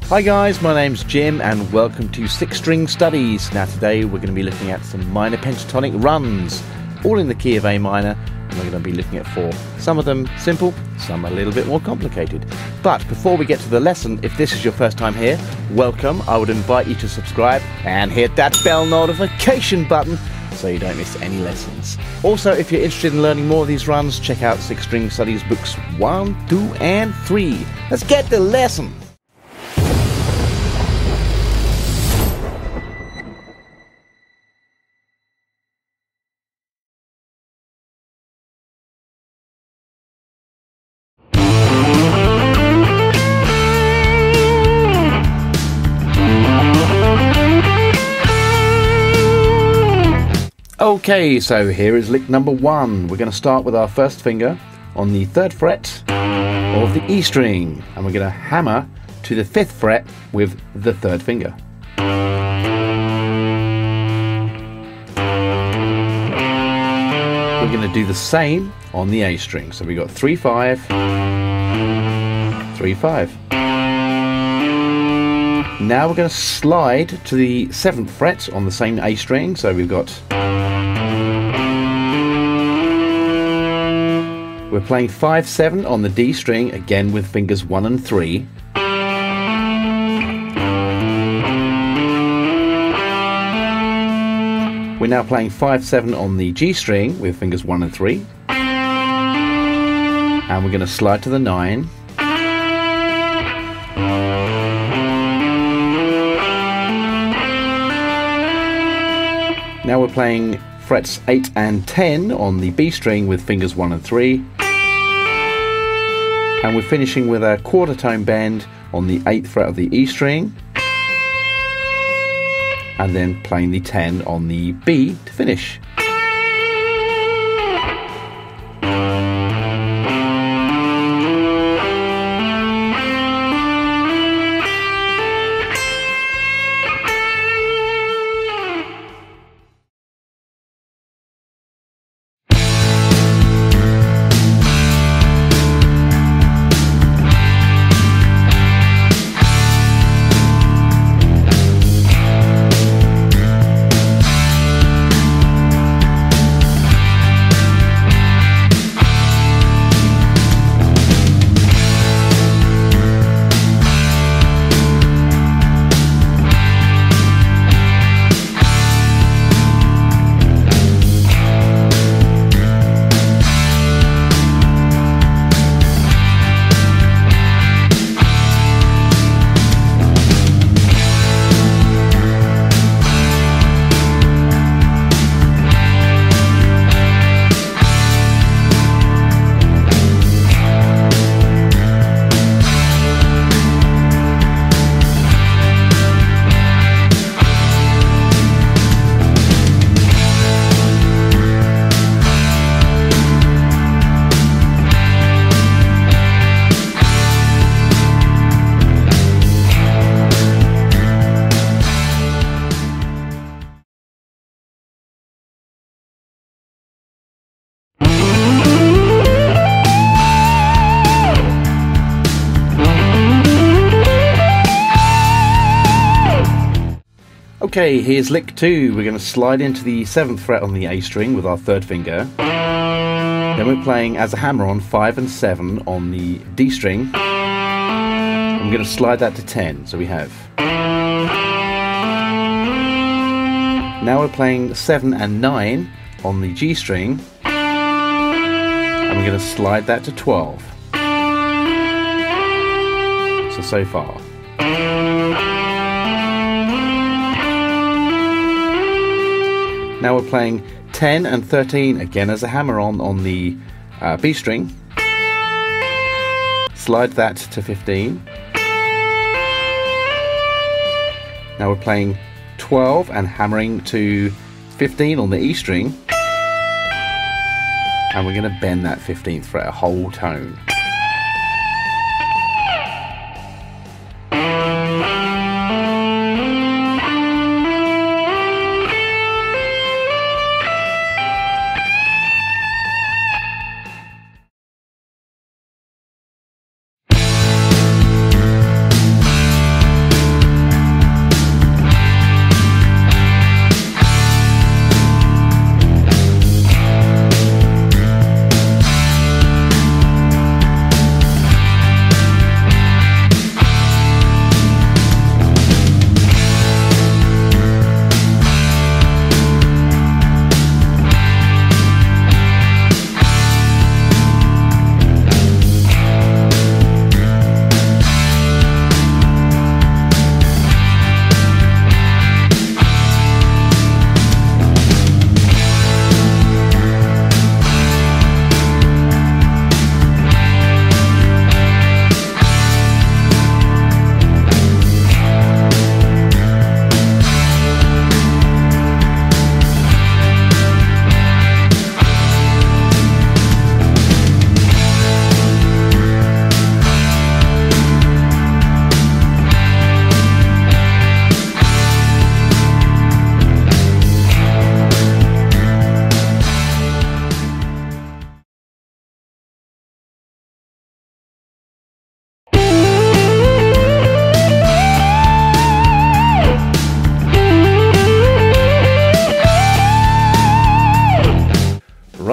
Hi guys, my name's Jim and welcome to Six String Studies. Now today we're going to be looking at some minor pentatonic runs, all in the key of A minor, and we're going to be looking at four. Some of them simple, some a little bit more complicated. But before we get to the lesson, if this is your first time here, welcome. I would invite you to subscribe and hit that bell notification button so you don't miss any lessons. Also, if you're interested in learning more of these runs, check out Six String Studies books 1, 2 and 3. Let's get the lesson. Okay, so here is lick number 1. We're going to start with our first finger on the 3rd fret of the E string, and we're going to hammer to the 5th fret with the 3rd finger. We're going to do the same on the A string. So we've got 3, 5, 3, 5. Now we're going to slide to the 7th fret on the same A string. So we've got... We're playing 5, 7 on the D string, again with fingers 1 and 3. We're now playing 5, 7 on the G string with fingers 1 and 3. And we're going to slide to the 9. Now we're playing frets 8 and 10 on the B string with fingers 1 and 3. And we're finishing with a quarter tone bend on the 8th fret of the E string. And then playing the 10 on the B to finish. Okay, here's lick 2. We're going to slide into the 7th fret on the A string with our 3rd finger. Then we're playing as a hammer on 5 and 7 on the D string. And we're going to slide that to 10, so we have. Now we're playing 7 and 9 on the G string. And we're going to slide that to 12. So far. Now we're playing 10 and 13 again as a hammer on the B string. Slide that to 15. Now we're playing 12 and hammering to 15 on the E string. And we're going to bend that 15th fret a whole tone.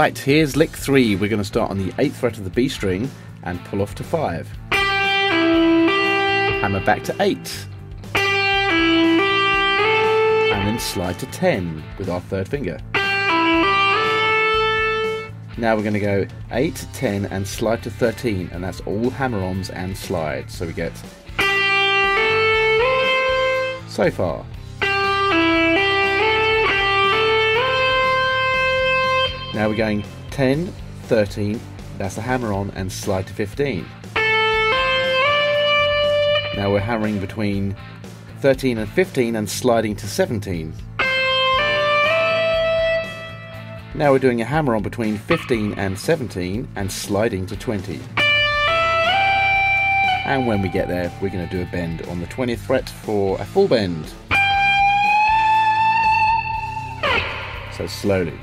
Right, here's lick 3. We're going to start on the 8th fret of the B string and pull off to 5. Hammer back to 8. And then slide to 10 with our 3rd finger. Now we're going to go 8, 10 and slide to 13, and that's all hammer-ons and slides. So we get so far. Now we're going 10, 13, that's a hammer-on and slide to 15. Now we're hammering between 13 and 15 and sliding to 17. Now we're doing a hammer-on between 15 and 17 and sliding to 20. And when we get there, we're going to do a bend on the 20th fret for a full bend. So slowly.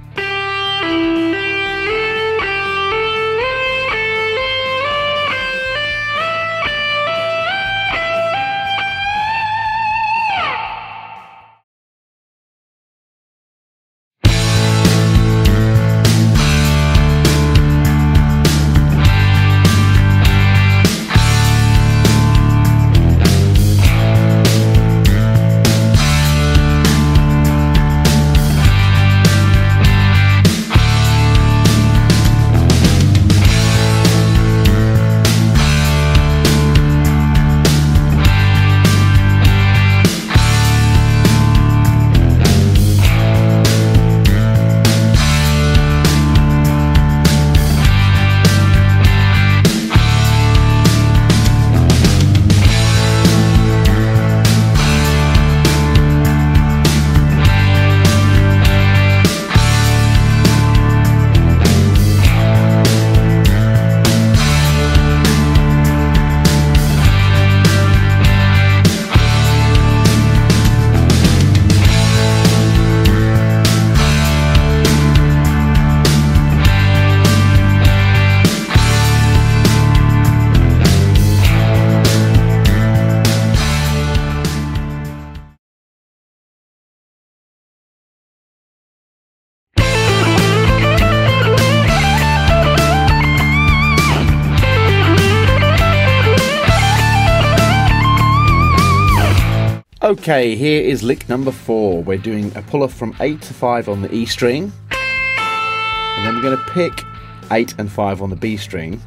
Okay, here is lick number 4. We're doing a pull off from 8 to 5 on the E string, and then we're going to pick 8 and 5 on the B string,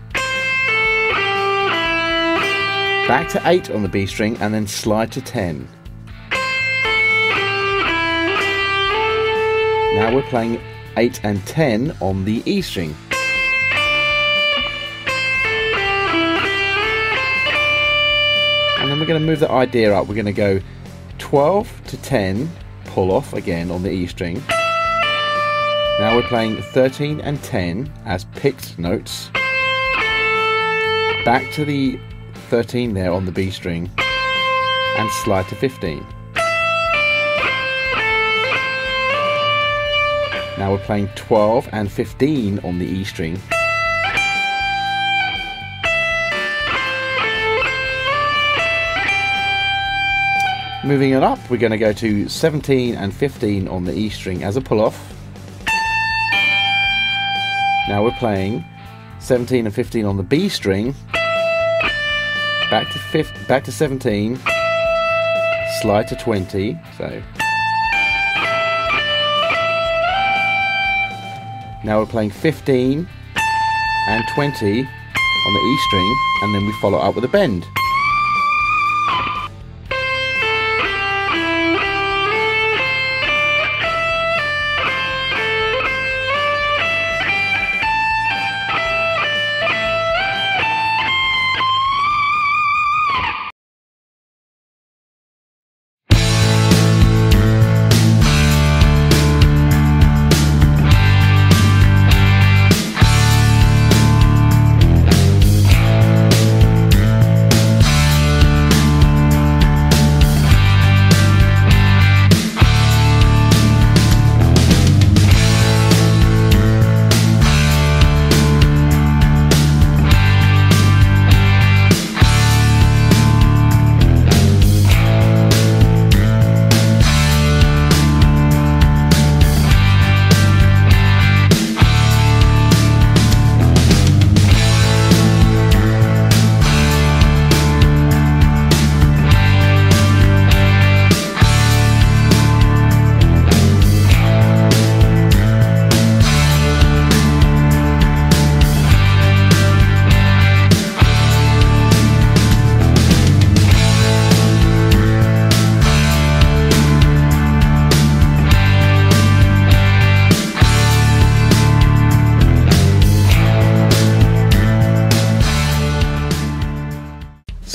back to 8 on the B string, and then slide to 10. Now we're playing 8 and 10 on the E string. And then we're going to move the idea up. We're going to go 12 to 10, pull off again on the E string. Now we're playing 13 and 10 as picked notes. Back to the 13 there on the B string and slide to 15. Now we're playing 12 and 15 on the E string. Moving it up, we're going to go to 17 and 15 on the E string as a pull-off. Now we're playing 17 and 15 on the B string, back to 17, slide to 20, so. Now we're playing 15 and 20 on the E string, and then we follow up with a bend.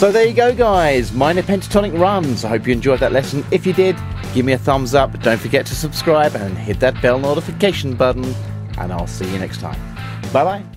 So there you go, guys, minor pentatonic runs. I hope you enjoyed that lesson. If you did, give me a thumbs up. Don't forget to subscribe and hit that bell notification button. And I'll see you next time. Bye-bye.